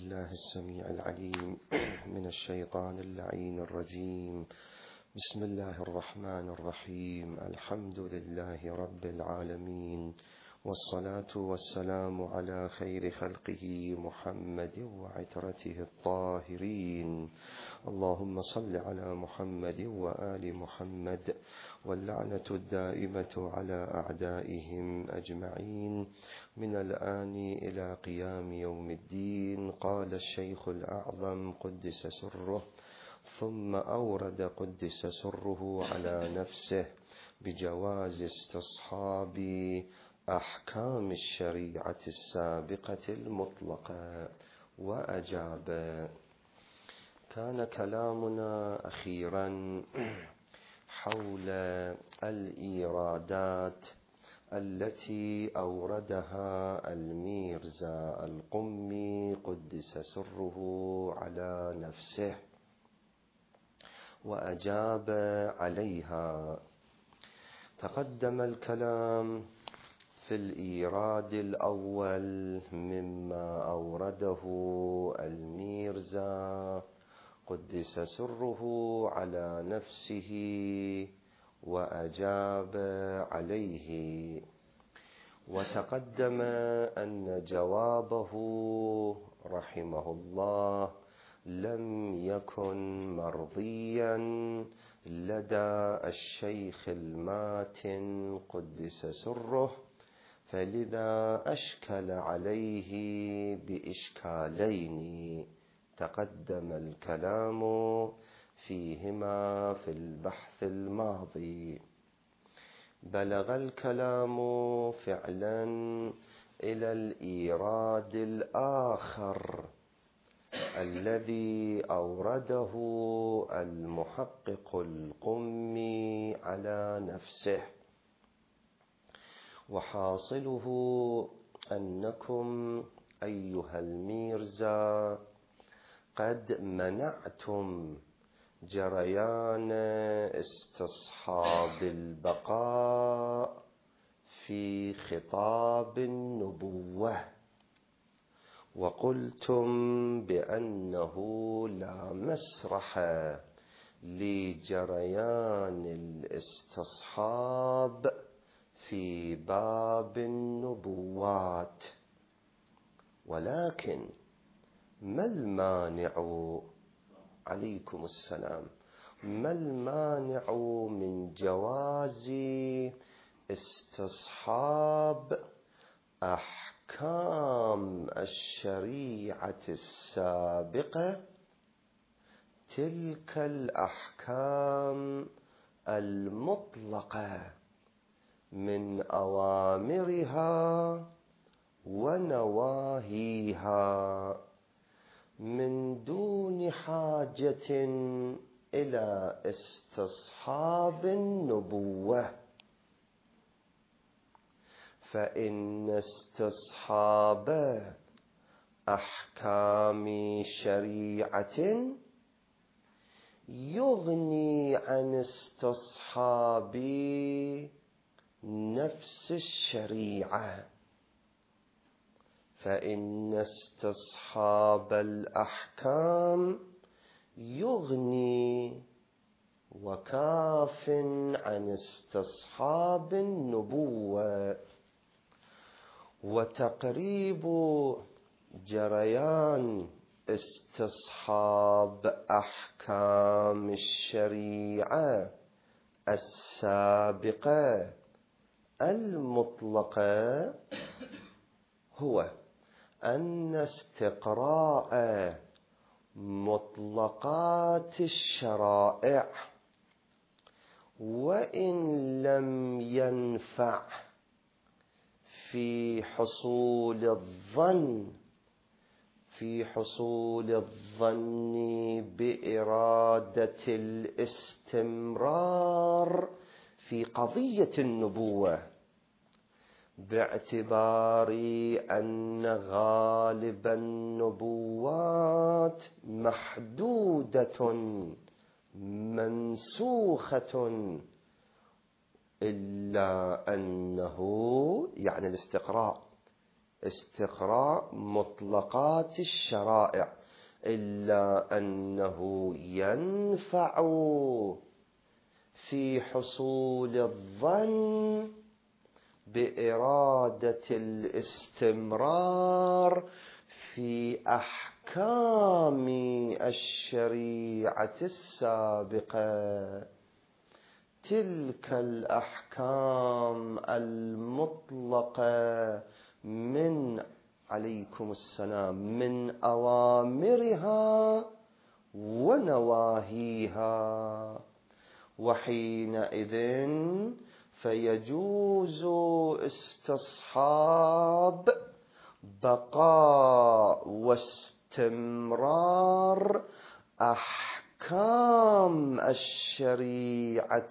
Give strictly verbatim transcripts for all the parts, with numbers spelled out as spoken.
بالله السميع العليم من الشيطان اللعين الرجيم. بسم الله الرحمن الرحيم. الحمد لله رب العالمين، والصلاة والسلام على خير خلقه محمد وعترته الطاهرين. اللهم صل على محمد وآل محمد، واللعنة الدائمة على أعدائهم أجمعين من الآن إلى قيام يوم الدين. قال الشيخ الأعظم قدس سره، ثم أورد قدس سره على نفسه بجواز استصحاب أحكام الشريعة السابقة المطلقة، وأجاب. كان كلامنا أخيرا حول الإيرادات التي أوردها الميرزا القمي قدس سره على نفسه، وأجاب عليها. تقدم الكلام في الإيراد الأول مما أورده الميرزا قدس سره على نفسه وأجاب عليه، وتقدم أن جوابه رحمه الله لم يكن مرضيا لدى الشيخ الماتن قدس سره، فلذا أشكل عليه بإشكالين تقدم الكلام فيهما في البحث الماضي. بلغ الكلام فعلا إلى الإيراد الآخر الذي أورده المحقق القمي على نفسه، وحاصله أنكم أيها الميرزا قد منعتم جريان استصحاب البقاء في خطاب النبوة، وقلتم بأنه لا مسرح لجريان الاستصحاب في باب النبوات. ولكن ما المانع، عليكم السلام، ما المانع من جواز استصحاب أحكام الشريعة السابقة، تلك الأحكام المطلقة من أوامرها ونواهيها، من دون حاجة إلى استصحاب النبوة؟ فإن استصحاب أحكام شريعة يغني عن استصحاب نفس الشريعة، فإن استصحاب الأحكام يغني وكاف عن استصحاب النبوة. وتقريب جريان استصحاب أحكام الشريعة السابقة المطلقة هو أن استقراء مطلقات الشرائع وإن لم ينفع في حصول الظن في حصول الظن بإرادة الاستمرار في قضية النبوة، باعتبار أن غالب النبوات محدودة منسوخة، إلا أنه يعني الاستقراء استقراء مطلقات الشرائع، إلا أنه ينفع في حصول الظن بإرادة الاستمرار في أحكام الشريعة السابقة. تلك الأحكام المطلقة من عليكم السلام من أوامرها ونواهيها، وحينئذ فيجوز استصحاب بقاء واستمرار أحكام الشريعة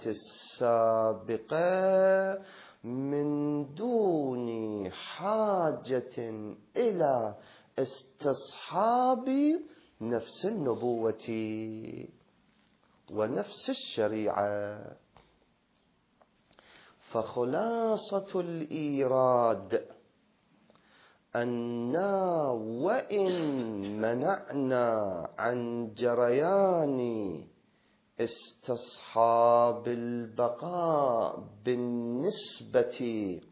السابقة من دون حاجة إلى استصحاب نفس النبوة ونفس الشريعة. فخلاصة الإيراد أننا وإن منعنا عن جريان استصحاب البقاء بالنسبة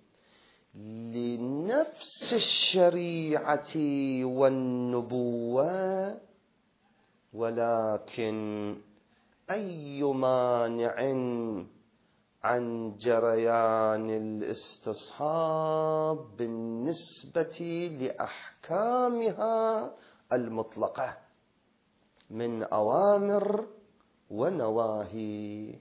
لنفس الشريعة والنبوة، ولكن أي مانع عن جريان الاستصحاب بالنسبة لأحكامها المطلقة من أوامر ونواهي.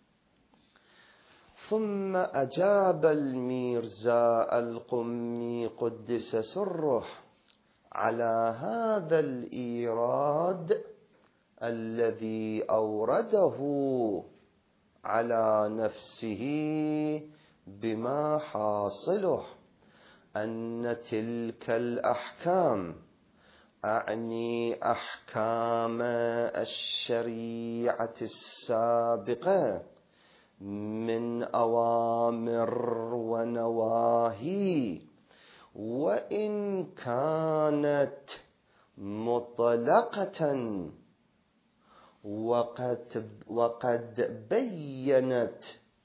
ثم أجاب الميرزا القمي قدس سره على هذا الإيراد الذي أورده على نفسه بما حاصله أن تلك الأحكام، أعني أحكام الشريعة السابقة من أوامر ونواهي، وإن كانت مطلقة وقد, وقد بيّنت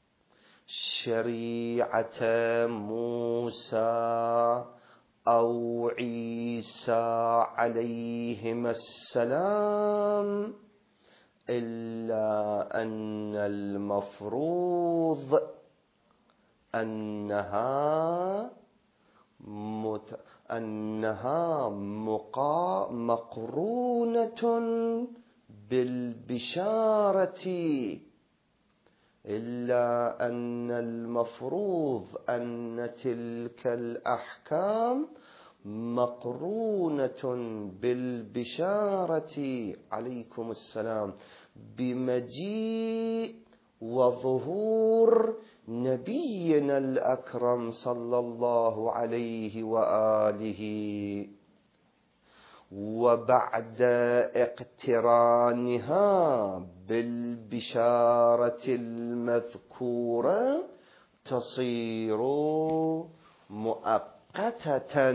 شريعة موسى أو عيسى عليهما السلام، إلا أن المفروض أنها مت... أنها مقا... مقرونة بالبشارة، إلا أن المفروض أن تلك الأحكام مقرونة بالبشارة عليكم السلام بمجيء وظهور نبينا الأكرم صلى الله عليه وآله، وبعد اقترانها بالبشارة المذكورة تصير مؤقتة،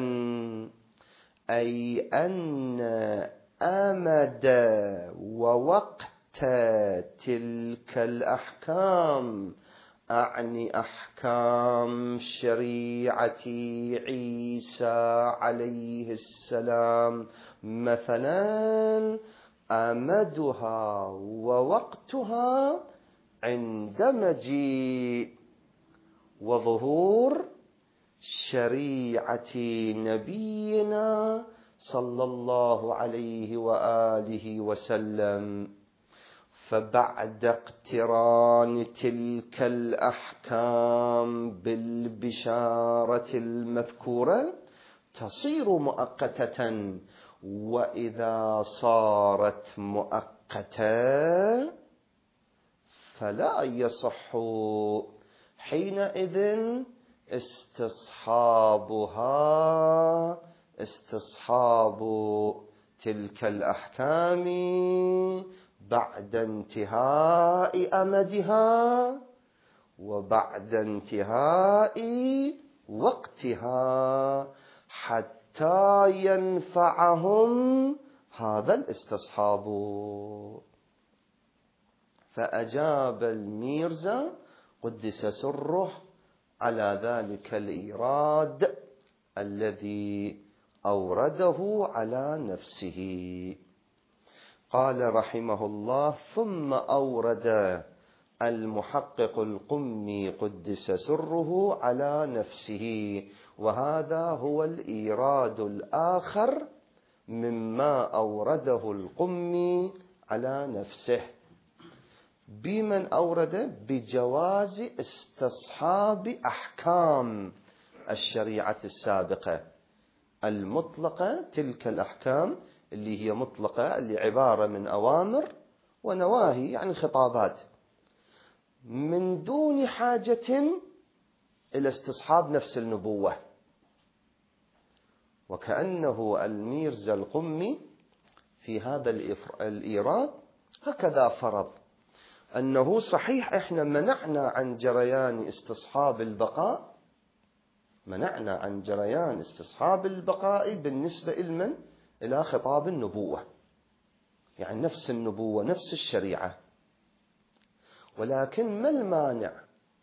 أي أن أمد ووقت تلك الأحكام، أعني أحكام شريعة عيسى عليه السلام مثلا، أمدها ووقتها عند مجيء وظهور شريعة نبينا صلى الله عليه وآله وسلم. فبعد اقتران تلك الأحكام بالبشارة المذكورة تصير مؤقتة، وإذا صارت مؤقتة فلا يصح حينئذ استصحابها استصحاب تلك الأحكام بعد انتهاء أمدها وبعد انتهاء وقتها، حتى ينفعهم هذا الاستصحاب. فأجاب الميرزا قدس سره على ذلك الإيراد الذي أورده على نفسه. قال رحمه الله: ثم أورد المحقق القمي قدس سره على نفسه، وهذا هو الإيراد الآخر مما أورده القمي على نفسه. بمن أورد؟ بجواز استصحاب أحكام الشريعة السابقة المطلقة، تلك الأحكام اللي هي مطلقة، اللي عبارة من أوامر ونواهي، يعني خطابات، من دون حاجة إلى استصحاب نفس النبوة. وكأنه الميرزا القمي في هذا الإيراد هكذا فرض أنه صحيح إحنا منعنا عن جريان استصحاب البقاء، منعنا عن جريان استصحاب البقاء بالنسبة إلمن؟ إلى خطاب النبوة، يعني نفس النبوة نفس الشريعة. ولكن ما المانع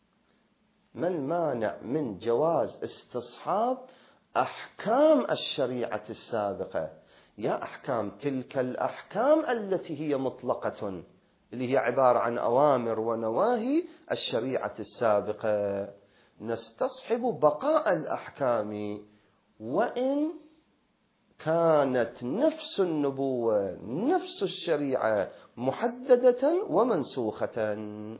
ما المانع من جواز استصحاب أحكام الشريعة السابقة، يا أحكام تلك الأحكام التي هي مطلقة، اللي هي عبارة عن أوامر ونواهي الشريعة السابقة، نستصحب بقاء الأحكام وإن كانت نفس النبوة نفس الشريعة محددة ومنسوخة.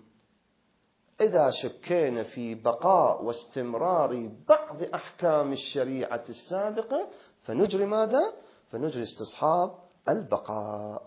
إذا شكينا في بقاء واستمرار بعض أحكام الشريعة السابقة فنجري ماذا؟ فنجري استصحاب البقاء.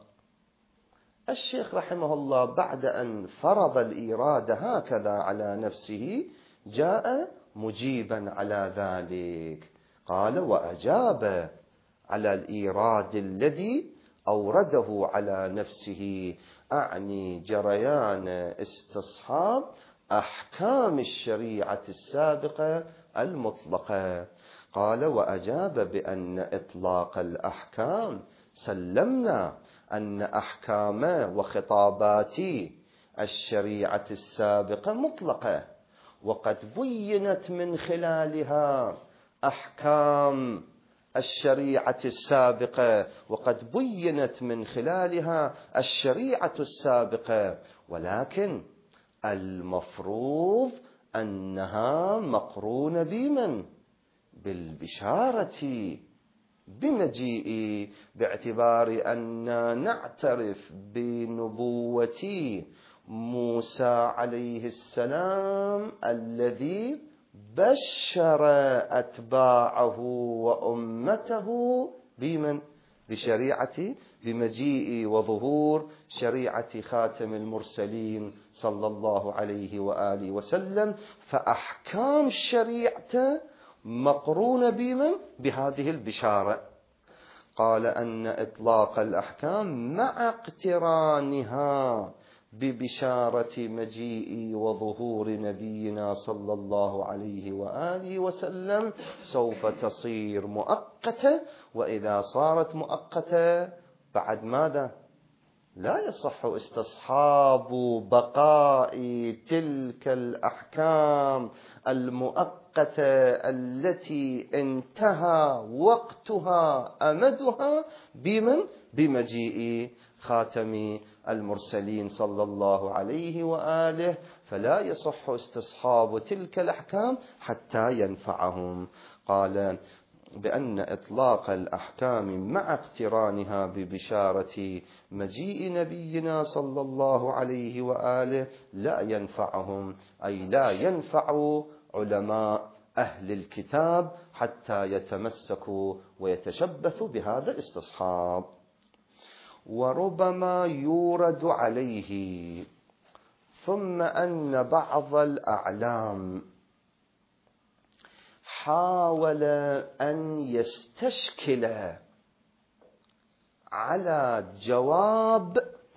الشيخ رحمه الله بعد أن فرض الإيراد هكذا على نفسه جاء مجيبا على ذلك، قال: وأجاب على الإيراد الذي أورده على نفسه، أعني جريان استصحاب أحكام الشريعة السابقة المطلقة. قال: وأجاب بأن إطلاق الأحكام سلمنا أن أحكام وخطابات الشريعة السابقة مطلقة، وقد بينت من خلالها أحكام الشريعة السابقة، وقد بينت من خلالها الشريعة السابقة، ولكن المفروض أنها مقرونة بمن؟ بالبشارة بمجيء، باعتبار أن نعترف بنبوة موسى عليه السلام الذي بشر أتباعه وأمته بمن؟ بشريعة، بمجيء وظهور شريعة خاتم المرسلين صلى الله عليه وآله وسلم. فأحكام الشريعة مقرونة بمن؟ بهذه البشارة. قال أن إطلاق الأحكام مع اقترانها ببشارة مجيء وظهور نبينا صلى الله عليه وآله وسلم سوف تصير مؤقتة، وإذا صارت مؤقتة بعد ماذا؟ لا يصح استصحاب بقاء تلك الأحكام المؤقتة التي انتهى وقتها أمدها بمن؟ بمجيء خاتم المرسلين صلى الله عليه وآله. فلا يصح استصحاب تلك الأحكام حتى ينفعهم. قال بأن إطلاق الأحكام مع اقترانها ببشارة مجيء نبينا صلى الله عليه وآله لا ينفعهم، أي لا ينفع علماء أهل الكتاب حتى يتمسكوا ويتشبثوا بهذا الاستصحاب. وربما يورد عليه ثم أن بعض الأعلام حاول أن يستشكل على جواب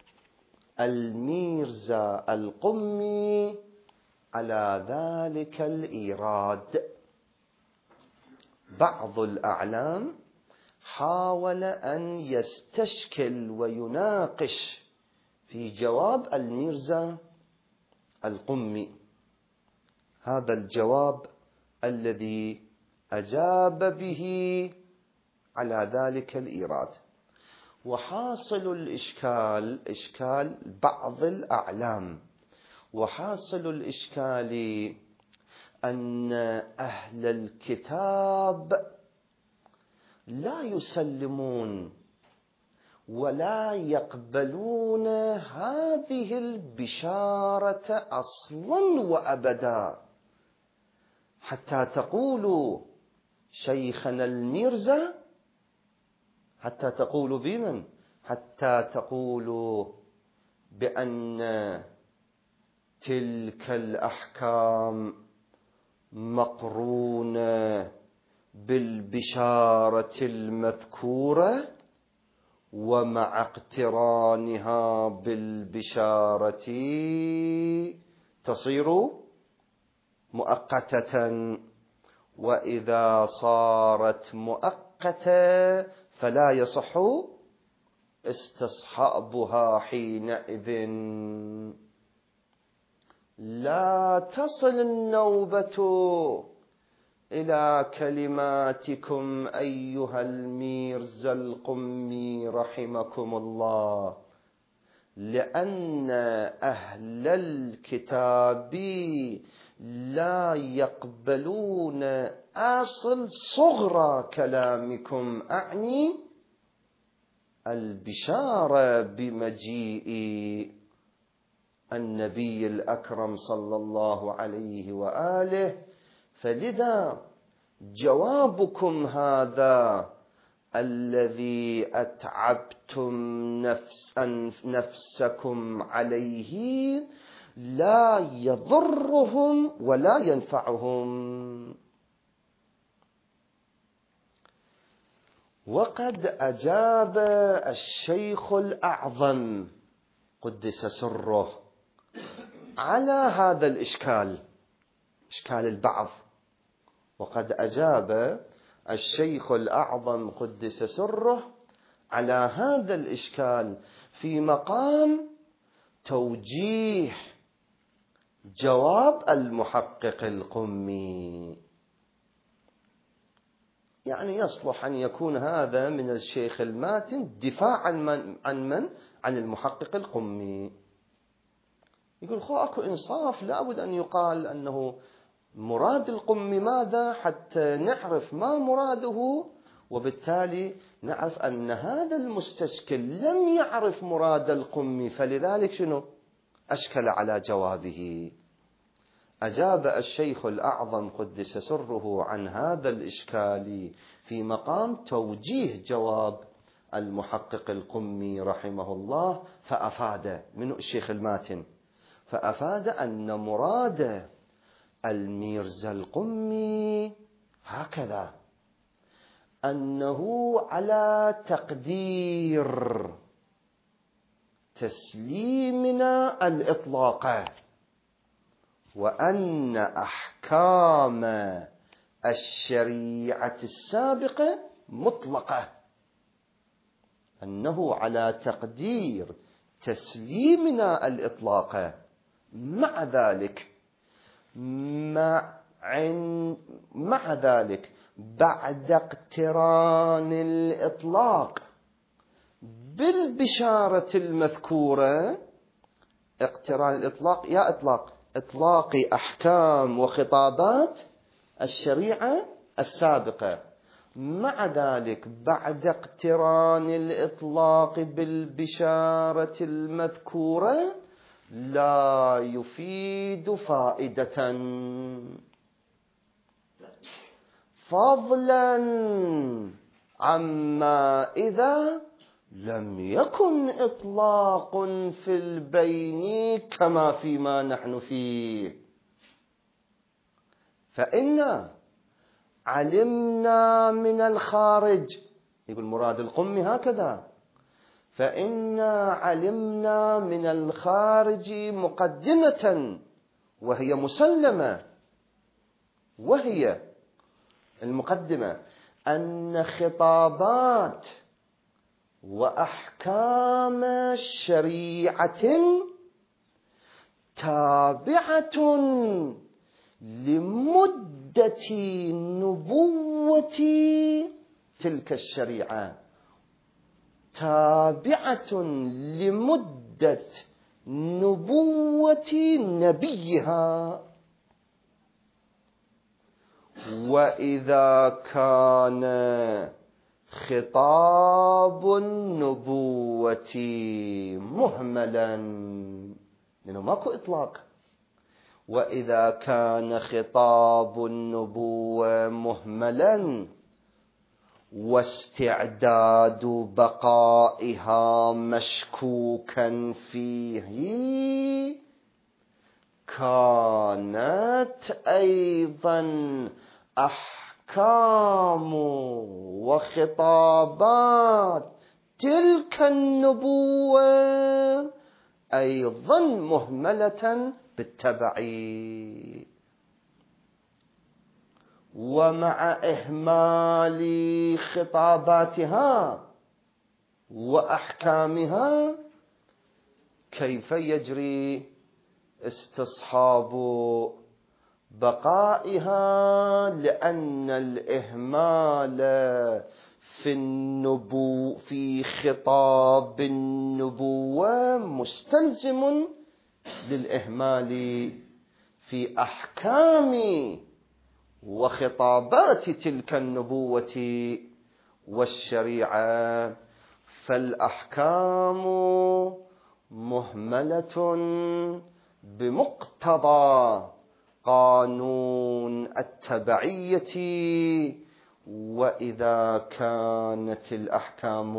الميرزا القمي على ذلك الإيراد. بعض الأعلام حاول أن يستشكل ويناقش في جواب الميرزا القمي، هذا الجواب الذي أجاب به على ذلك الإيراد. وحاصل الإشكال إشكال بعض الأعلام، وحاصل الإشكال أن أهل الكتاب لا يسلمون ولا يقبلون هذه البشارة أصلا وأبدا، حتى تقولوا شيخنا الميرزا، حتى تقولوا بمن؟ حتى تقولوا بأن تلك الأحكام مقرونة بالبشارة المذكورة ومع اقترانها بالبشارة تصير مؤقتة، وإذا صارت مؤقتة فلا يصح استصحابها حينئذ. لا تصل النوبة إلى كلماتكم أيها الميرزا القمي رحمكم الله، لأن أهل الكتاب لا يقبلون أصل صغرى كلامكم، أعني البشارة بمجيء النبي الأكرم صلى الله عليه وآله. فلذا جوابكم هذا الذي أتعبتم نفس نفسكم عليه لا يضرهم ولا ينفعهم. وقد أجاب الشيخ الأعظم قدس سره على هذا الإشكال، إشكال البعض. وقد أجاب الشيخ الأعظم قدس سره على هذا الإشكال في مقام توجيه جواب المحقق القمي. يعني يصلح أن يكون هذا من الشيخ الماتن دفاعا من عن من؟ عن المحقق القمي. يقول خو أكو إنصاف، لابد أن يقال أنه مراد القمي ماذا حتى نعرف ما مراده، وبالتالي نعرف أن هذا المستشكل لم يعرف مراد القمي، فلذلك شنو؟ أشكل على جوابه. أجاب الشيخ الأعظم قدس سره عن هذا الإشكال في مقام توجيه جواب المحقق القمي رحمه الله، فأفاد من الشيخ الماتن، فأفاد أن مراد الميرزا القمي هكذا، أنه على تقدير تسليمنا الإطلاق، وأن أحكام الشريعة السابقة مطلقة، أنه على تقدير تسليمنا الإطلاق. مع ذلك مع, مع ذلك بعد اقتران الإطلاق بالبشارة المذكورة، اقتران الإطلاق يا إطلاق إطلاق أحكام وخطابات الشريعة السابقة، مع ذلك بعد اقتران الإطلاق بالبشارة المذكورة لا يفيد فائدة، فضلا عما إذا لم يكن إطلاق في البين كما فيما نحن فيه. فإن علمنا من الخارج، يقول مراد القمي هكذا، فإنا علمنا من الخارج مقدمة وهي مسلمة، وهي المقدمة أن خطابات وأحكام شريعة تابعة لمدة نبوة تلك الشريعة، تابعة لمدة نبوة نبيها. وإذا كان خطاب النبوة مهملا، لأنه ماكو إطلاق، وإذا كان خطاب النبوة مهملا واستعداد بقائها مشكوكا فيه، كانت أيضا أحكام وخطابات تلك النبوة أيضا مهملة بالتبع. ومع إهمال خطاباتها وأحكامها كيف يجري استصحاب بقائها؟ لأن الإهمال في النبو في خطاب النبوة مستلزم للإهمال في أحكام وخطابات تلك النبوة والشريعة. فالأحكام مهملة بمقتضى قانون التبعية، وإذا كانت الأحكام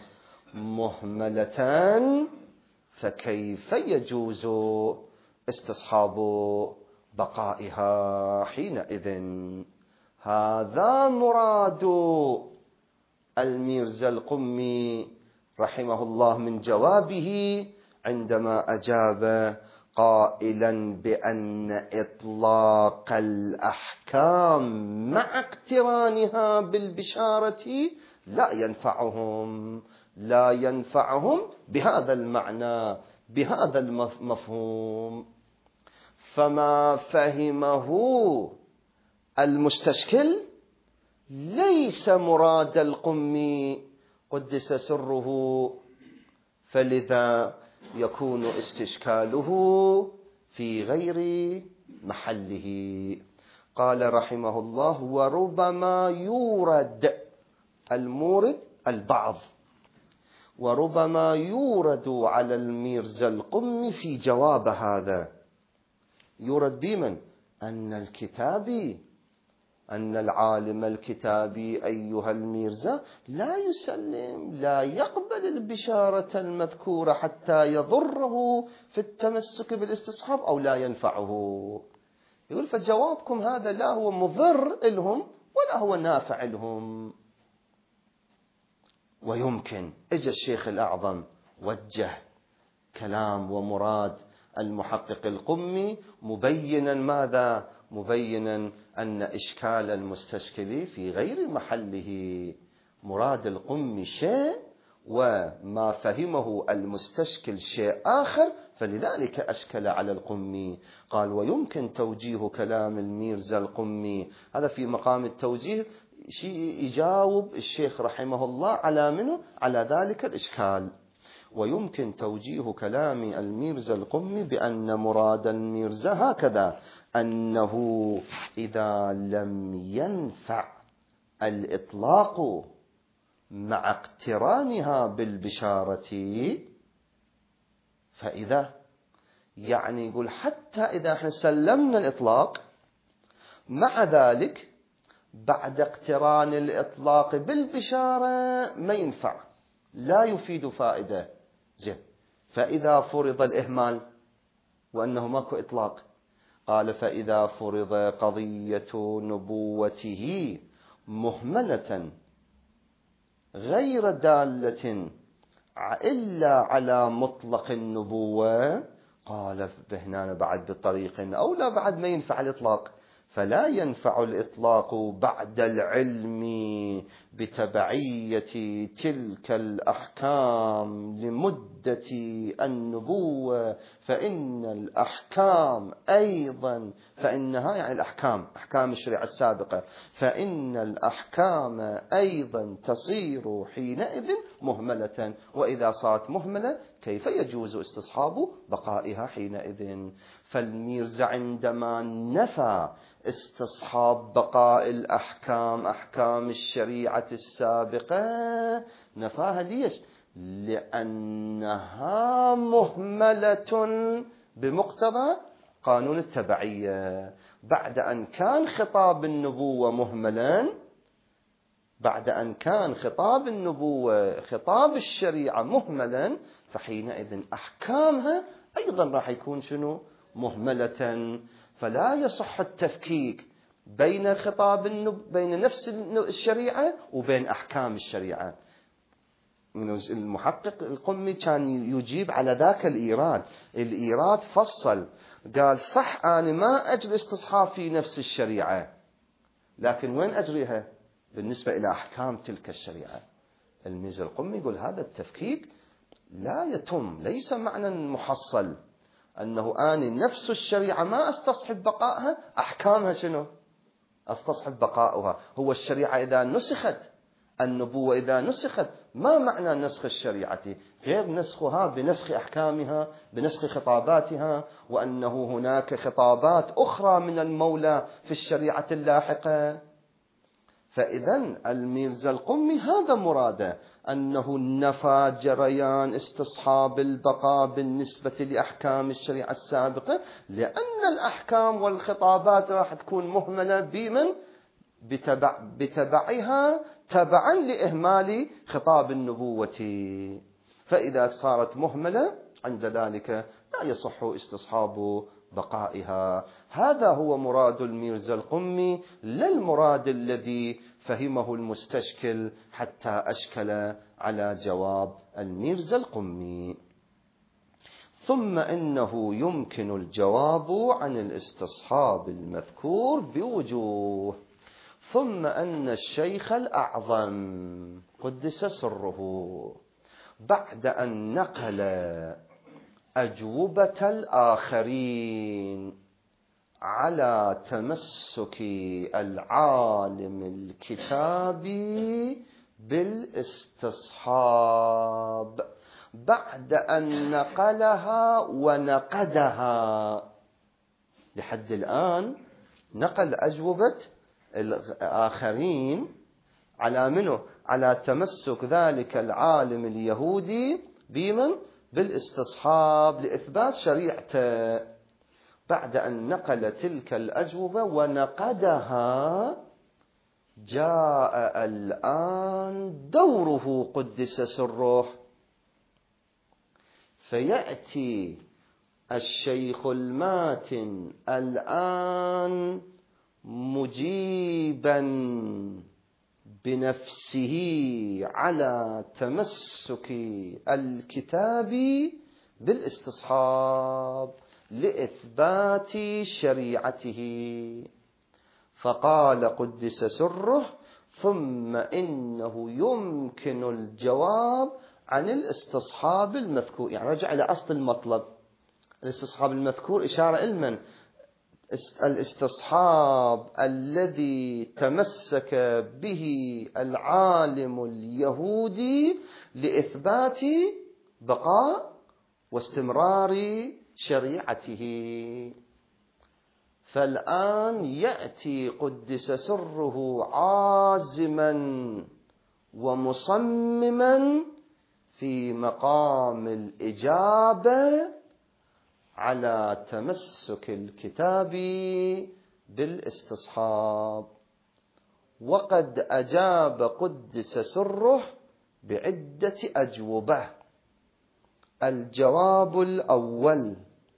مهملة فكيف يجوز استصحاب بقائها حينئذ؟ هذا مراد الميرزا القمي رحمه الله من جوابه عندما أجاب قائلا بأن إطلاق الأحكام مع اقترانها بالبشارة لا ينفعهم لا ينفعهم بهذا المعنى، بهذا المفهوم. فما فهمه المستشكل ليس مراد القمي قدس سره، فلذا يكون استشكاله في غير محله. قال رحمه الله: وربما يورد المورد البعض، وربما يورد على الميرزا القمي في جواب هذا، يورد بمن؟ أن الكتابي أن العالم الكتابي أيها الميرزا لا يسلم، لا يقبل البشارة المذكورة حتى يضره في التمسك بالاستصحاب أو لا ينفعه. يقول فجوابكم هذا لا هو مضر لهم ولا هو نافع لهم. ويمكن اجى الشيخ الأعظم وجه كلام ومراد المحقق القمي مبينا ماذا؟ مبينا أن إشكال المستشكل في غير محله. مراد القمي شيء وما فهمه المستشكل شيء آخر، فلذلك أشكل على القمي. قال: ويمكن توجيه كلام الميرزا القمي، هذا في مقام التوجيه، شيء يجاوب الشيخ رحمه الله على منه على ذلك الإشكال. ويمكن توجيه كلام الميرزا القمي بأن مراد الميرزا هكذا: أنه إذا لم ينفع الإطلاق مع اقترانها بالبشارة، فإذا يعني يقول حتى إذا احنا سلمنا الإطلاق، مع ذلك بعد اقتران الإطلاق بالبشارة ما ينفع، لا يفيد فائدة. زين، فإذا فرض الإهمال وأنه ماكو إطلاق، قال: فإذا فرض قضية نبوته مهملة غير دالة إلا على مطلق النبوة، قال: بهنا بعد بطريق أو لا بعد ما ينفع الإطلاق. فلا ينفع الإطلاق بعد العلم بتبعية تلك الأحكام لمدة النبوة، فإن الأحكام أيضا فإنها يعني الأحكام أحكام الشريعة السابقة فإن الأحكام أيضا تصير حينئذ مهملة، وإذا صارت مهملة كيف يجوز استصحاب بقائها حينئذ؟ فالميرزا عندما نفى استصحاب بقاء الأحكام أحكام الشريعة السابقة نفاها ليش؟ لأنها مهملة بمقتضى قانون التبعية. بعد أن كان خطاب النبوة مهملا، بعد أن كان خطاب النبوة خطاب الشريعة مهملا، فحينئذ أحكامها أيضا راح يكون شنو؟ مهملة. فلا يصح التفكيك بين خطاب النب... بين نفس الشريعة وبين أحكام الشريعة. المحقق القمي كان يجيب على ذاك الإيراد. الإيراد فصل قال صح أنا ما أجري استصحاب في نفس الشريعة، لكن وين أجريها؟ بالنسبة إلى أحكام تلك الشريعة. الميرزا القمي يقول هذا التفكيك لا يتم، ليس معنى محصل أنه آني نفس الشريعة ما أستصحب بقائها، أحكامها شنو؟ أستصحب بقاؤها. هو الشريعة إذا نسخت، النبوة إذا نسخت، ما معنى نسخ الشريعة غير نسخها بنسخ أحكامها بنسخ خطاباتها، وأنه هناك خطابات أخرى من المولى في الشريعة اللاحقة. فإذن الميرزا القمي هذا مراده، أنه نفى جريان استصحاب البقاء بالنسبة لأحكام الشريعة السابقة، لأن الأحكام والخطابات راح تكون مهملة بمن؟ بتبع بتبعها تبعا لإهمال خطاب النبوة. فإذا صارت مهملة عند ذلك لا يصح استصحاب بقائها. هذا هو مراد الميرزا القمي، لا المراد الذي فهمه المستشكل حتى أشكل على جواب الميرزا القمي. ثم إنه يمكن الجواب عن الاستصحاب المذكور بوجوه. ثم أن الشيخ الأعظم قدس سره بعد أن نقل أجوبة الآخرين على تمسك العالم الكتابي بالاستصحاب، بعد أن نقلها ونقدها لحد الآن، نقل أجوبة الآخرين على منه؟ على تمسك ذلك العالم اليهودي بمن؟ بالاستصحاب لإثبات شريعته. بعد أن نقل تلك الأجوبة ونقدها، جاء الآن دوره قدس سره، فيأتي الشيخ الماتن الآن مجيبا بنفسه على تمسك الكتاب بالاستصحاب لإثبات شريعته. فقال قدس سره: ثم إنه يمكن الجواب عن الاستصحاب المذكور. يعني رجع إلى أصل المطلب. الاستصحاب المذكور إشارة إلى الاستصحاب الذي تمسك به العالم اليهودي لإثبات بقاء واستمرار شريعته. فالآن يأتي قدس سره عازما ومصمما في مقام الإجابة على تمسك الكتاب بالاستصحاب. وقد أجاب قدس سره بعدة أجوبة. الجواب الأول،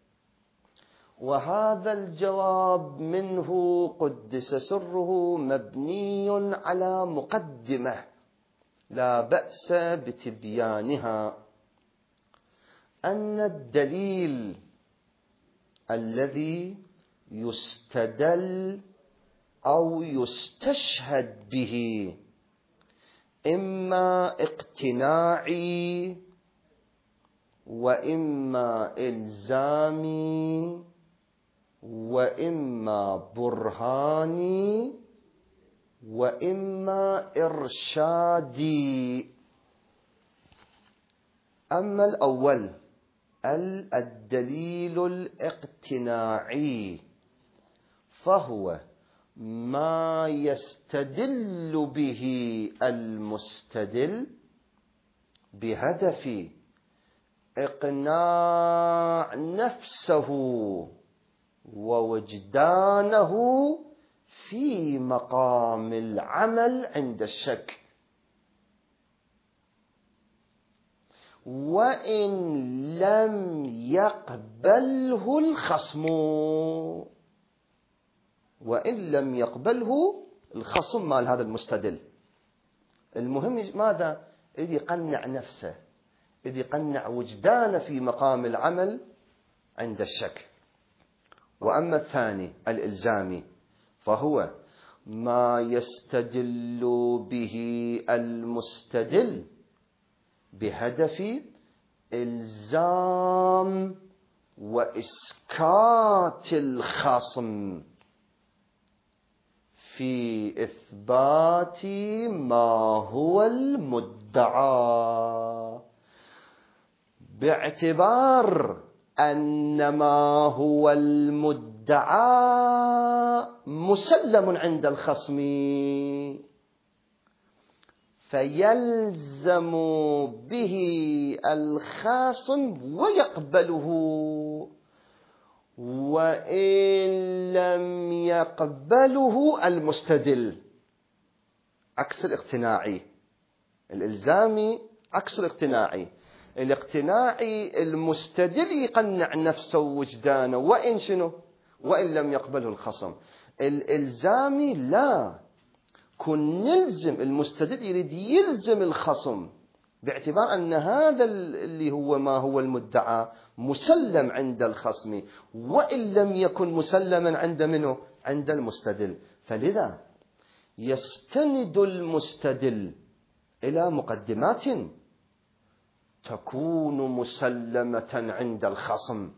وهذا الجواب منه قدس سره مبني على مقدمة لا بأس بتبيانها، أن الدليل الذي يستدل أو يستشهد به، إما اقتناعي وإما إلزامي وإما برهاني وإما إرشادي. أما الأول الدليل الاقتناعي فهو ما يستدل به المستدل بهدف إقناع نفسه ووجدانه في مقام العمل عند الشك، وإن لم يقبله الخصم وإن لم يقبله الخصم مال هذا المستدل. المهم ماذا؟ إذ يقنع نفسه، إذ يقنع وجدانه في مقام العمل عند الشك. وأما الثاني الإلزامي فهو ما يستدل به المستدل بهدف إلزام وإسكات الخصم في إثبات ما هو المدعى، باعتبار أن ما هو المدعى مسلم عند الخصم، فيلزم به الخاصم ويقبله، وإن لم يقبله المستدل. عكس الاقتناعي. الإلزامي عكس الاقتناعي. الاقتناعي المستدل يقنع نفسه ووجدانه وإن شنو وإن لم يقبله الخصم. الإلزامي لا، كن نلزم، المستدل يريد يلزم الخصم باعتبار أن هذا اللي هو ما هو المدعى مسلم عند الخصم، وإن لم يكن مسلما عند منه عند المستدل. فلذا يستند المستدل إلى مقدمات تكون مسلمة عند الخصم،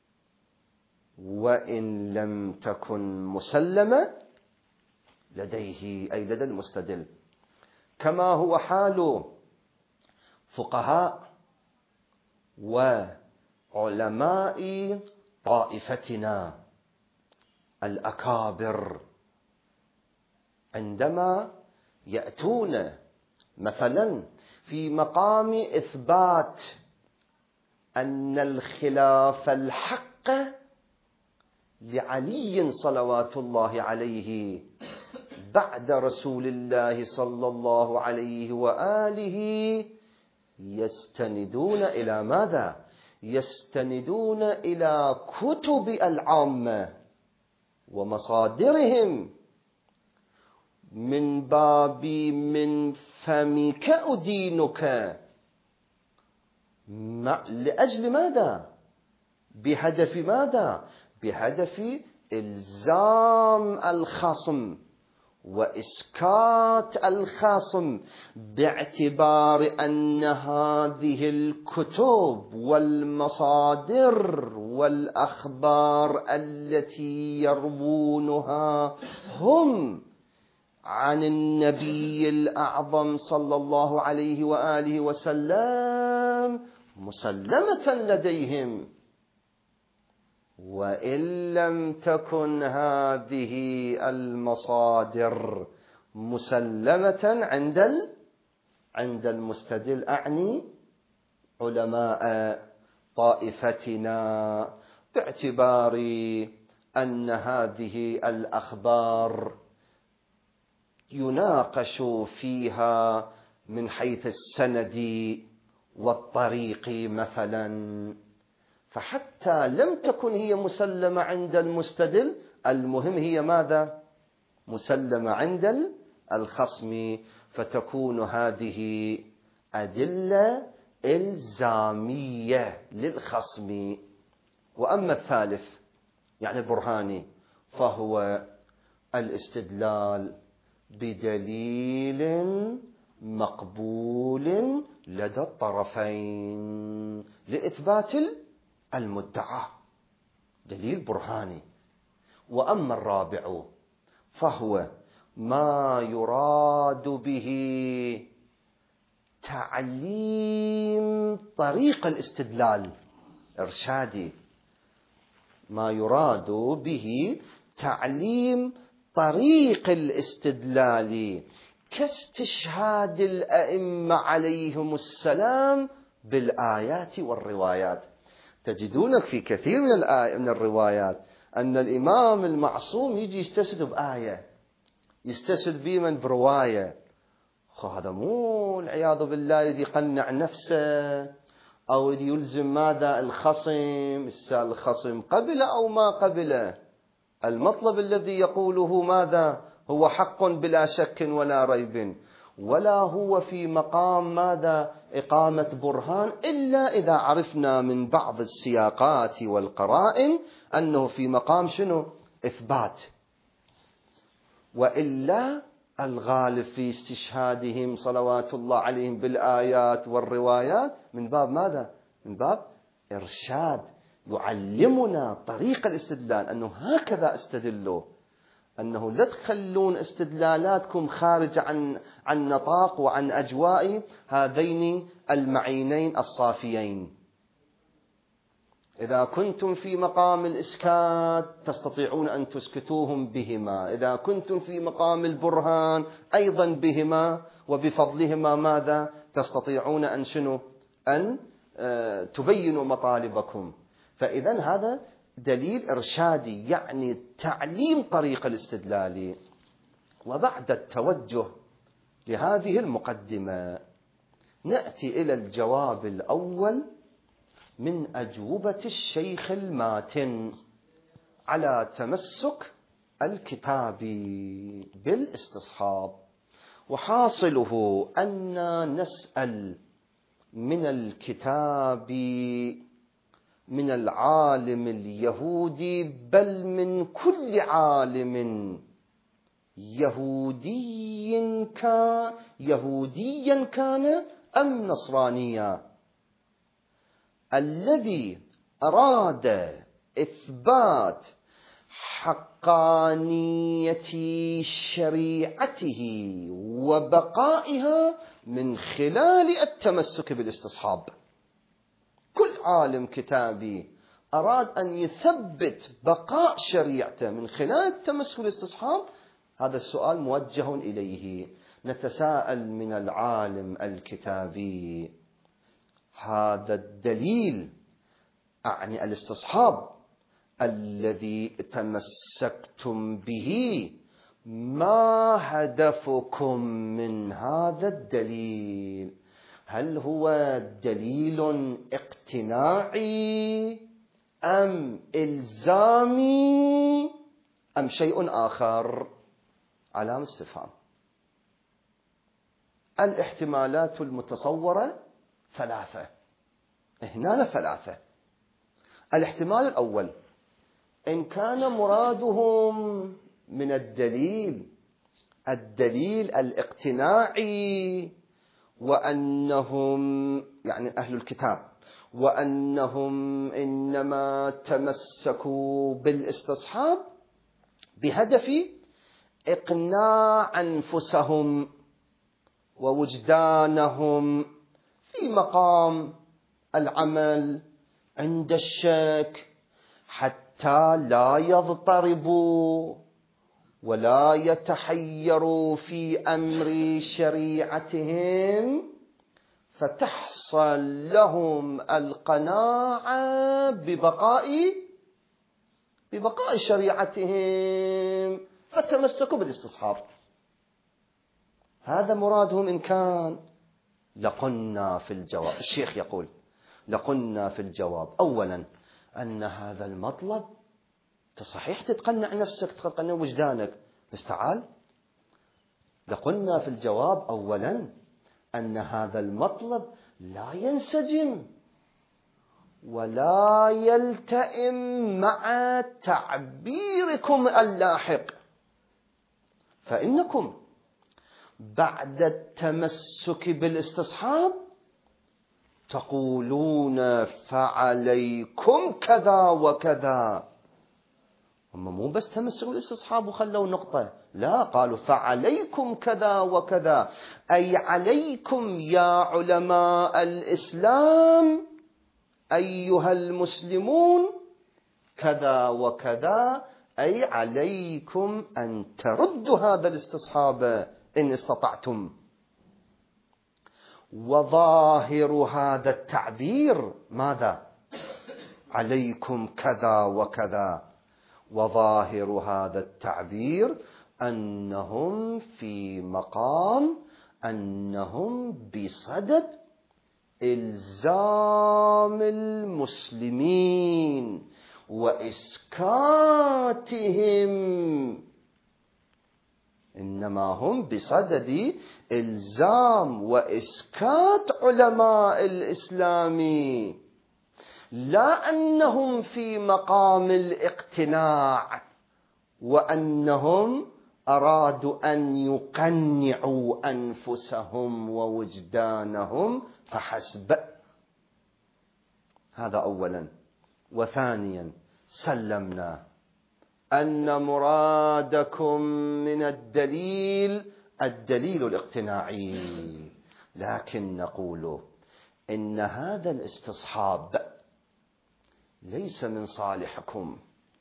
وإن لم تكن مسلمة لديه أي لدى المستدل، كما هو حال فقهاء وعلماء طائفتنا الأكابر عندما يأتون مثلا في مقام إثبات أن الخلاف الحق لعلي صلوات الله عليه بعد رسول الله صلى الله عليه وآله، يستندون إلى ماذا؟ يستندون إلى كتب العامة ومصادرهم من باب من فمك أدينك، لأجل ماذا؟ بهدف ماذا؟ بهدف إلزام الخصم وإسكات الخصم، باعتبار أن هذه الكتب والمصادر والأخبار التي يروونها هم عن النبي الأعظم صلى الله عليه وآله وسلم مسلمة لديهم، وإن لم تكن هذه المصادر مسلمة عند عند المستدل، أعني علماء طائفتنا، باعتبار أن هذه الأخبار يناقش فيها من حيث السند والطريق مثلا، فحتى لم تكن هي مسلمة عند المستدل، المهم هي ماذا؟ مسلمة عند الخصم، فتكون هذه أدلة إلزامية للخصم. وأما الثالث يعني البرهاني فهو الاستدلال بدليل مقبول لدى الطرفين لإثبات المدعى، دليل برهاني. وأما الرابع فهو ما يراد به تعليم طريق الاستدلال، إرشادي، ما يراد به تعليم طريق الاستدلال كاستشهاد الأئمة عليهم السلام بالآيات والروايات. تجدون في كثير من الآيات من الروايات أن الإمام المعصوم يجي يستشهد بآية، يستشهد بمن برواية. هذا مو العياذ بالله الذي يقنع نفسه أو يلزم ماذا الخصم، الخصم قبل أو ما قبله. المطلب الذي يقوله ماذا هو حق بلا شك ولا ريب، ولا هو في مقام ماذا إقامة برهان، إلا إذا عرفنا من بعض السياقات والقرائن أنه في مقام شنو؟ إثبات. وإلا الغالب في استشهادهم صلوات الله عليهم بالآيات والروايات من باب ماذا؟ من باب إرشاد، يعلمنا طريق الاستدلال، أنه هكذا استدلوا، أنه لا تخلون استدلالاتكم خارج عن عن نطاق وعن أجواء هذين المعينين الصافيين. إذا كنتم في مقام الإسكات تستطيعون أن تسكتوهم بهما، إذا كنتم في مقام البرهان أيضا بهما وبفضلهما ماذا تستطيعون أن شنو أن تبينوا مطالبكم. فإذا هذا دليل إرشادي، يعني تعليم طريق الاستدلال. وبعد التوجه لهذه المقدمة نأتي إلى الجواب الأول من أجوبة الشيخ الماتن على تمسك الكتاب بالاستصحاب. وحاصله أن نسأل من الكتاب من العالم اليهودي، بل من كل عالم يهودي كان يهوديا كان أم نصرانيا، الذي أراد إثبات حقانية شريعته وبقائها من خلال التمسك بالاستصحاب. كل عالم كتابي أراد أن يثبت بقاء شريعته من خلال التمسك بالاستصحاب، هذا السؤال موجه إليه. نتساءل من العالم الكتابي هذا الدليل، أعني الاستصحاب الذي تمسكتم به، ما هدفكم من هذا الدليل؟ هل هو دليل اقتناعي أم إلزامي أم شيء آخر؟ علامة استفهام. الاحتمالات المتصورة ثلاثة، هنا ثلاثة. الاحتمال الأول، إن كان مرادهم من الدليل الدليل الاقتناعي، وأنهم يعني أهل الكتاب، وأنهم إنما تمسكوا بالاستصحاب بهدف إقناع أنفسهم ووجدانهم في مقام العمل عند الشك، حتى لا يضطربوا ولا يتحيروا في أمر شريعتهم، فتحصل لهم القناعة ببقاء ببقاء شريعتهم، فتمسكوا بالاستصحاب. هذا مرادهم. إن كان لقلنا في الجواب، الشيخ يقول لقلنا في الجواب أولا أن هذا المطلب صحيح تتقنع نفسك، تتقنع وجدانك، بس تعال لقلنا في الجواب أولا أن هذا المطلب لا ينسجم ولا يلتئم مع تعبيركم اللاحق فإنكم بعد التمسك بالاستصحاب تقولون فعليكم كذا وكذا. هم مو بس تمسكوا بالاستصحاب وخلوا نقطة، لا، قالوا فعليكم كذا وكذا، أي عليكم يا علماء الإسلام أيها المسلمون كذا وكذا، أي عليكم أن تردوا هذا الاستصحاب إن استطعتم. وظاهر هذا التعبير ماذا؟ عليكم كذا وكذا. وظاهر هذا التعبير أنهم في مقام أنهم بصدد إلزام المسلمين وإسكاتهم، إنما هم بصدد إلزام وإسكات علماء الإسلام، لا أنهم في مقام الاقتناع وأنهم أرادوا أن يقنعوا أنفسهم ووجدانهم فحسب. هذا أولا. وثانيا سلمنا أن مرادكم من الدليل الدليل الاقتناعي، لكن نقول إن هذا الاستصحاب ليس من صالحكم،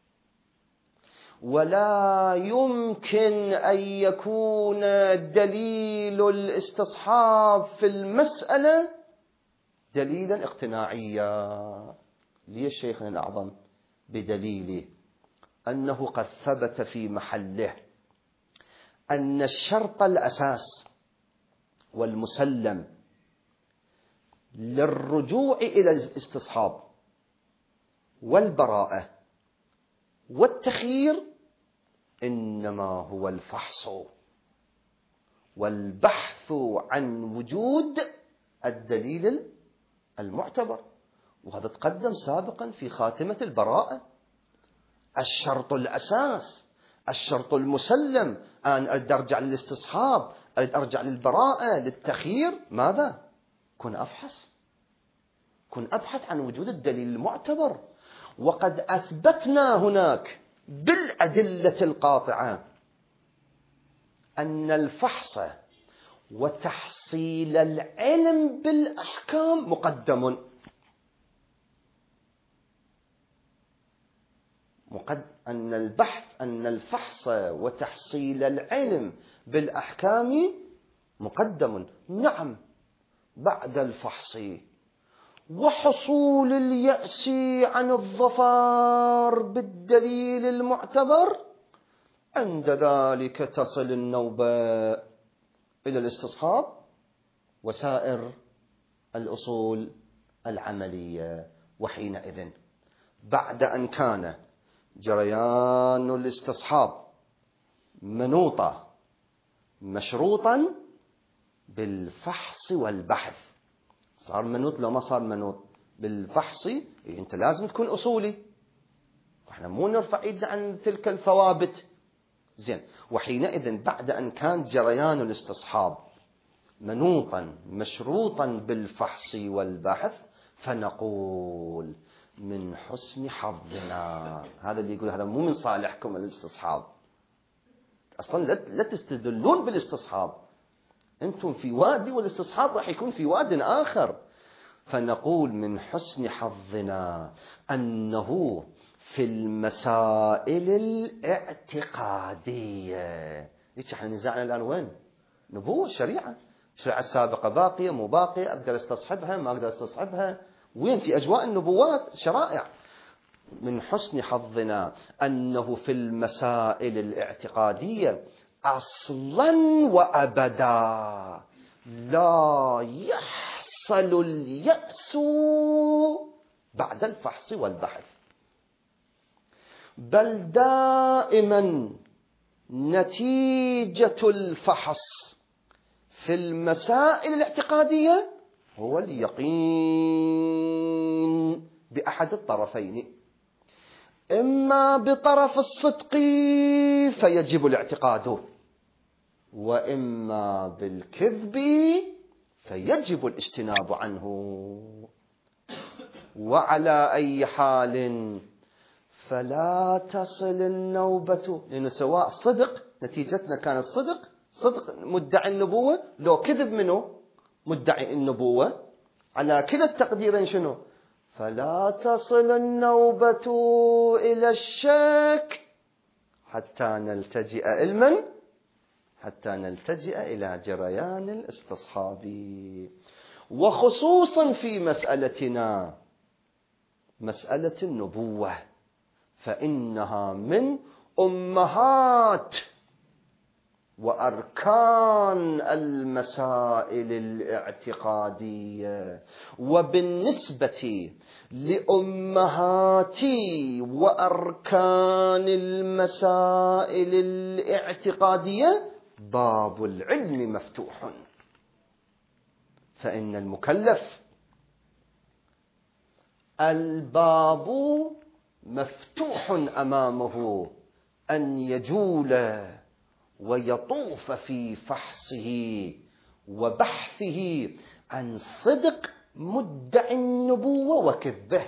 ولا يمكن أن يكون دليل الاستصحاب في المسألة دليلا اقتناعيا. ليش شيخنا الأعظم؟ بدليل أنه قد ثبت في محله أن الشرط الأساس والمسلم للرجوع إلى الاستصحاب والبراءة والتخيير إنما هو الفحص والبحث عن وجود الدليل المعتبر، وهذا تقدم سابقا في خاتمة البراءة. الشرط الأساس، الشرط المسلم، أن أريد أرجع للاستصحاب، أريد أرجع للبراءة، للتخيير، ماذا؟ كن أفحص، كن أبحث عن وجود الدليل المعتبر. وقد أثبتنا هناك بالأدلة القاطعة أن الفحص وتحصيل العلم بالأحكام مقدم. مقد... أن البحث أن الفحص وتحصيل العلم بالأحكام مقدم، نعم، بعد الفحص وحصول اليأس عن الظفار بالدليل المعتبر، عند ذلك تصل النوبة إلى الاستصحاب وسائر الأصول العملية. وحينئذ بعد أن كان جريان الاستصحاب منوطا مشروطا بالفحص والبحث، صار منوط لو ما صار منوط بالفحص، أنت لازم تكون أصولي، احنا مو نرفع ايدنا عن تلك الثوابت. زين. وحينئذ بعد أن كان جريان الاستصحاب منوطا مشروطا بالفحص والبحث، فنقول من حسن حظنا، هذا اللي يقول هذا مو من صالحكم الاستصحاب، أصلا لا تستدلون بالاستصحاب، أنتم في وادي والاستصحاب راح يكون في واد آخر. فنقول من حسن حظنا أنه في المسائل الاعتقادية، ليش احنا نزعنا الآن وين؟ نبوة الشريعة، الشريعة السابقة باقية مو باقية، أقدر استصحبها ما أقدر استصحبها، وين في أجواء النبوات شرائع. من حسن حظنا أنه في المسائل الاعتقادية أصلا وأبدا لا يحصل اليأس بعد الفحص والبحث، بل دائما نتيجة الفحص في المسائل الاعتقادية هو اليقين بأحد الطرفين، إما بطرف الصدق فيجب الاعتقاد، وإما بالكذب فيجب الاجتناب عنه. وعلى أي حال فلا تصل النوبة، لأنه سواء صدق نتيجتنا كانت صدق، صدق مدعي النبوة، لو كذب منه مدعي النبوة، على كلا التقديرين شنو؟ فلا تصل النوبة إلى الشك حتى نلتجئ علما حتى نلتجئ إلى جريان الاستصحاب. وخصوصا في مسألتنا مسألة النبوة، فإنها من أمهات وأركان المسائل الاعتقادية. وبالنسبة لأمهات وأركان المسائل الاعتقادية باب العلم مفتوح، فإن المكلف الباب مفتوح أمامه أن يجول ويطوف في فحصه وبحثه عن صدق مدعي النبوة وكذبه.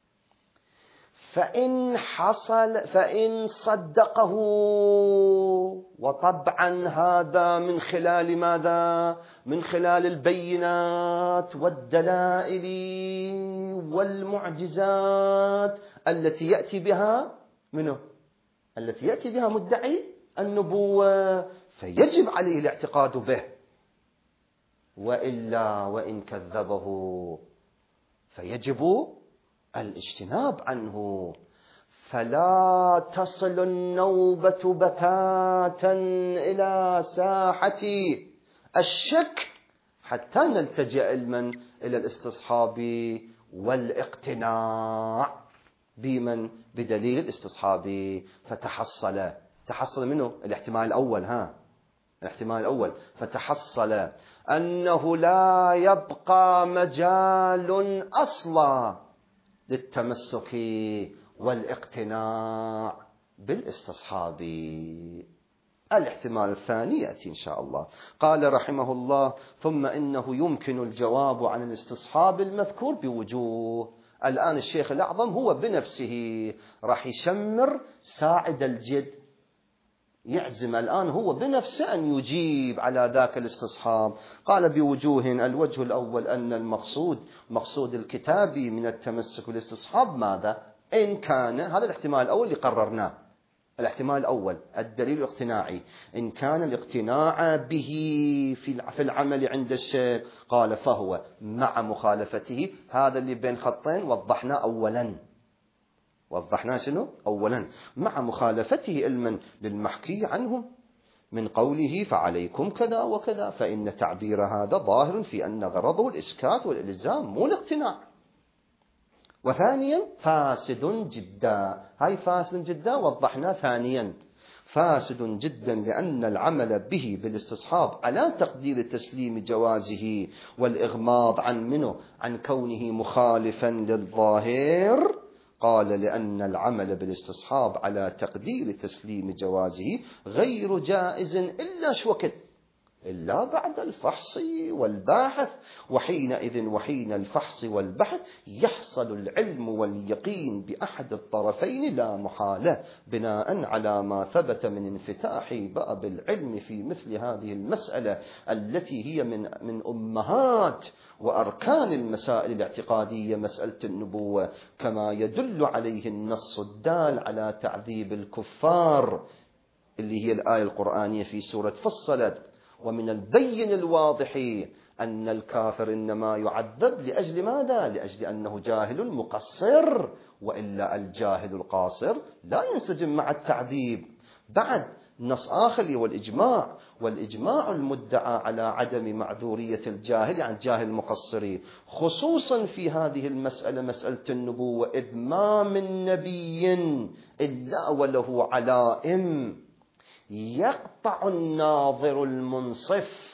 فإن حصل فإن صدقه، وطبعا هذا من خلال ماذا؟ من خلال البينات والدلائل والمعجزات التي يأتي بها منه التي يأتي بها مدعي النبوة، فيجب عليه الاعتقاد به. وإلا وإن كذبه فيجب الاجتناب عنه. فلا تصل النوبة بتاتا إلى ساحة الشك حتى نلتجئ علما إلى الاستصحاب والاقتناع بمن بدليل الاستصحاب. فتحصل تحصل منه الاحتمال الأول ها الاحتمال الأول فتحصل أنه لا يبقى مجال أصلا للتمسك والاقتناع بالاستصحاب. الاحتمال الثاني يأتي إن شاء الله. قال رحمه الله: ثم إنه يمكن الجواب عن الاستصحاب المذكور بوجوه. الآن الشيخ الأعظم هو بنفسه راح يشمر ساعد الجد، يعزم الآن هو بنفسه أن يجيب على ذاك الاستصحاب. قال: بوجوه. الوجه الأول أن المقصود مقصود الكتاب من التمسك والاستصحاب ماذا؟ إن كان هذا الاحتمال الأول اللي قررناه، الاحتمال الأول الدليل الاقتناعي، إن كان الاقتناع به في العمل عند الشيخ، قال فهو مع مخالفته. هذا اللي بين خطين وضحنا أولا وضحنا شنو؟ أولا مع مخالفته علما للمحكي عنه من قوله فعليكم كذا وكذا، فإن تعبير هذا ظاهر في أن غرضه الإسكات والإلزام مو الاقتناع. وثانيا فاسد جدا، هاي فاسد جدا وضحنا ثانيا فاسد جدا، لأن العمل به بالاستصحاب على تقدير تسليم جوازه والإغماض عن منه عن كونه مخالفا للظاهر. قال: لأن العمل بالاستصحاب على تقدير تسليم جوازه غير جائز إلا شو وقت؟ إلا بعد الفحص والبحث. وحينئذ وحين الفحص والبحث يحصل العلم واليقين بأحد الطرفين لا محالة، بناء على ما ثبت من انفتاح باب العلم في مثل هذه المسألة التي هي من من أمهات وأركان المسائل الاعتقادية، مسألة النبوة، كما يدل عليه النص الدال على تعذيب الكفار اللي هي الآية القرآنية في سورة فصلت: ومن البين الواضح أن الكافر إنما يعذب لأجل ماذا؟ لأجل أنه جاهل مقصر، وإلا الجاهل القاصر لا ينسجم مع التعذيب. بعد نص آخر والإجماع، والإجماع المدعى على عدم معذورية الجاهل عن يعني جاهل المقصر، خصوصا في هذه المسألة مسألة النبوة، إذ ما من نبي إلا وله علائم يقطع الناظر المنصف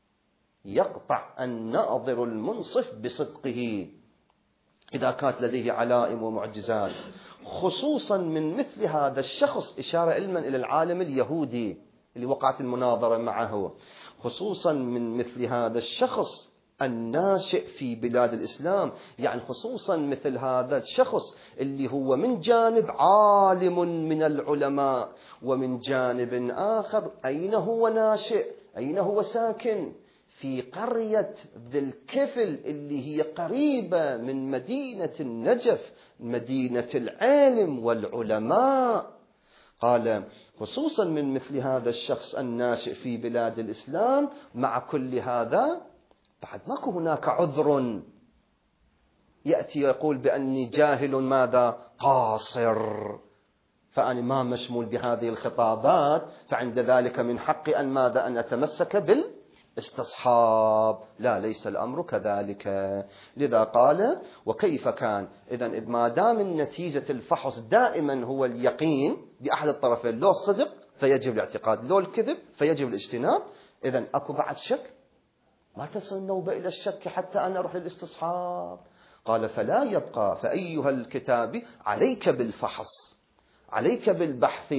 يقطع الناظر المنصف بصدقه إذا كانت لديه علائم ومعجزات، خصوصا من مثل هذا الشخص، إشارة علما إلى العالم اليهودي اللي وقعت المناظرة معه، خصوصا من مثل هذا الشخص الناشئ في بلاد الإسلام، يعني خصوصا مثل هذا الشخص اللي هو من جانب عالم من العلماء، ومن جانب آخر أين هو ناشئ، أين هو ساكن؟ في قرية ذي الكفل اللي هي قريبة من مدينة النجف، مدينة العلم والعلماء. قال خصوصا من مثل هذا الشخص الناشئ في بلاد الإسلام، مع كل هذا بعد ماكو هناك عذر يأتي يقول بأني جاهل ماذا قاصر، فأنا ما مشمول بهذه الخطابات، فعند ذلك من حقي أن ماذا أن أتمسك بالاستصحاب. لا، ليس الأمر كذلك. لذا قال وكيف كان، إذن ما دام نتيجة الفحص دائما هو اليقين بأحد الطرفين، لو الصدق فيجب الاعتقاد، لو الكذب فيجب الاجتناب، إذن أكو بعد شك، ما تصل النوبة إلى الشك حتى أنا أروح للاستصحاب. قال فلا يبقى، فأيها الكتاب عليك بالفحص، عليك بالبحث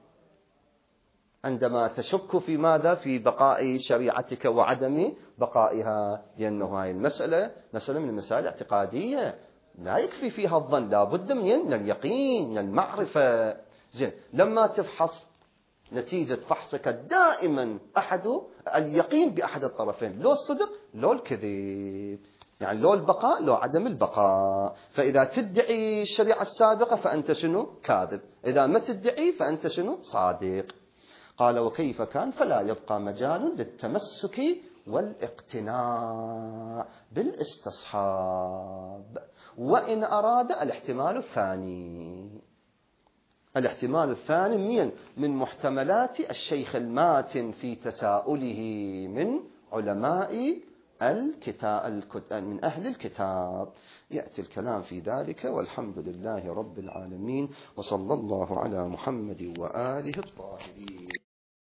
عندما تشك في ماذا، في بقاء شريعتك وعدم بقائها، لأنه هاي المسألة مسألة من المسائل الاعتقادية لا يكفي فيها الظن، لا بد من اليقين، من المعرفة. زين، لما تفحص نتيجة فحصك دائما أحد اليقين بأحد الطرفين، لو الصدق لو الكذب، يعني لو البقاء لو عدم البقاء. فإذا تدعي الشريعة السابقة فأنت شنو؟ كاذب، إذا ما تدعي فأنت شنو؟ صادق. قال وكيف كان، فلا يبقى مجال للتمسك والاقتناع بالاستصحاب، وإن أراد الاحتمال الثاني. الاحتمال الثاني من من محتملات الشيخ الماتن في تساؤله من علماء الكتاب، من أهل الكتاب، يأتي الكلام في ذلك. والحمد لله رب العالمين، وصلى الله على محمد وآله الطاهرين.